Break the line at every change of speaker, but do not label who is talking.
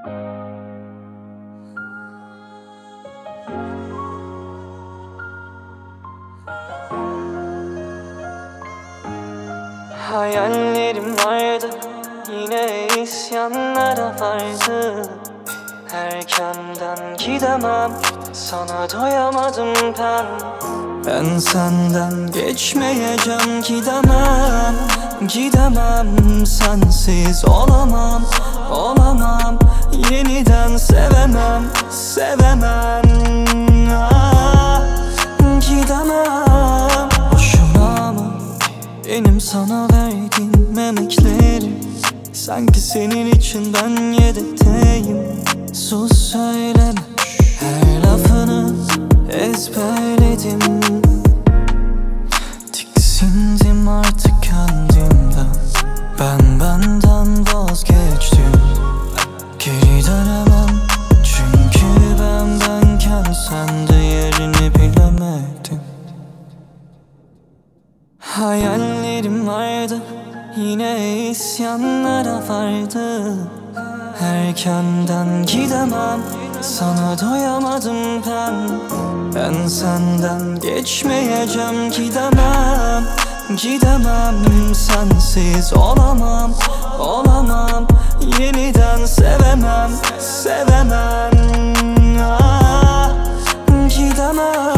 Hayallerim vardı, yine isyanlara vardı. Erkenden gidemem, sana doyamadım ben senden geçmeyeceğim, gidemem. Gidemem, sensiz olamam, olamam. Yeniden sevemem, sevemem. Gidemem. Boşuna mı benim sana verdiğim emeklerim? Sanki senin için ben yedekteyim. Sus, söyleme, her lafını ezberledim. Tiksindim artık kendimden. Ben benden vazgeçtim. Geri dönemem, çünkü ben benken sen de yerini bilemedin. Hayallerim vardı, yine isyanlara vardı. Erkenden gidemem, sana doyamadım ben senden geçmeyeceğim, gidemem. Gidemem, sensiz olamam, olamam. Yeniden sevemem, sevemem. Gidemem.